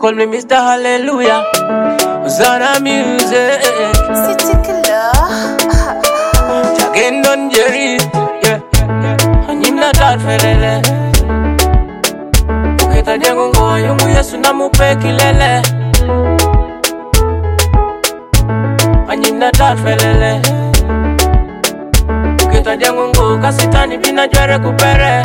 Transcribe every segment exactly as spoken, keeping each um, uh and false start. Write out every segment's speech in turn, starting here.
Call me Mister Hallelujah. Hosanna music. City killer. Again on Jerry. Yeah. Anyina tatfelele. Uketa jengo ngo yungu Yesu namupe kilele. Anyina tatfelele. Uketa jengo ngo kasitani bina jwere kupere.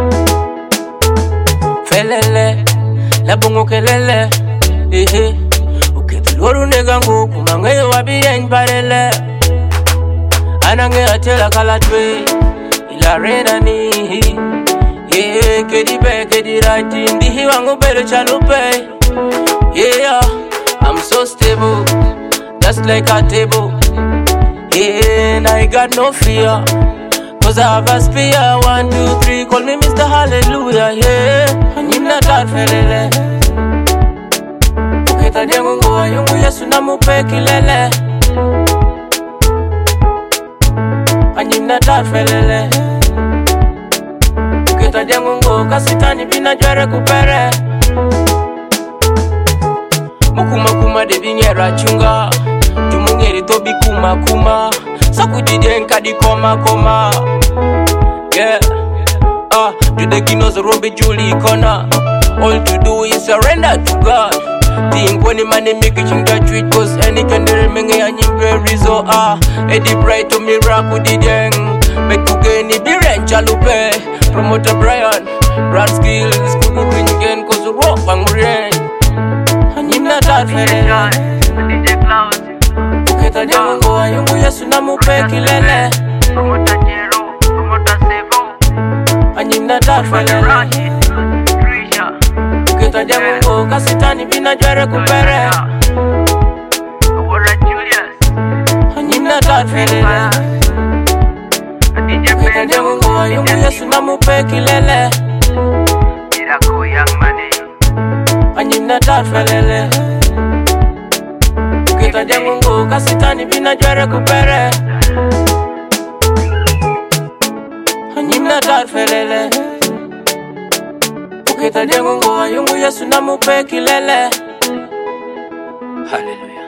Felele, la bongo kelele, ehe. Uketuluru negangu kumange wabiye nparele. Anange atela kalatwe, ila rena ni. Yeah, kedi be kedi rati, ndihi wangu bere chalupe. Yeah, I'm so stable, just like a table. Yeah, and I got no fear. Cause I have a spear, one, two, three. Call me Mister Hallelujah, yeah. Anyina tatfelele. Uketa jengo ngo yungu Yesu namupe kilele. Anyina tatfelele. Uketa jengo ngo kasitani bina jwere kupere. Mukuma kuma de binyera chunga. Tumungeri tobi kuma kuma. Sakudide nkadi koma koma. Yeah. Ah, do the kinos robe Julie corner. All to do is surrender to God. Think when the money make it in that tweet. Cause any can do menge anyimbe rizo. Ah, Eddie Bright to miracle dideng. Make to gain the biren chalupe. Promoter Brian, Brad Skills, kudu ringen cause rock bang rain. Anyina tatfelele. D J Cloud. Uketa jengo ngo yungu Yesu namupe kilele. Promoter Jero, Promoter Sevo. Anyina tatfelele. Trisha. Uketa jengo ngo kasitani bina jwere kupere. Wara Julius. Anyina tatfelele. D J Uketa jengo ngo yungu Yesu namupe kilele. Miracle Young Money. Anyina tatfelele. Uketa jengo ngo kasitani bina jwere kupere. Anyina tatfelele. Uketa jengo ngo yungu Yesu namupe kilele. Hallelujah.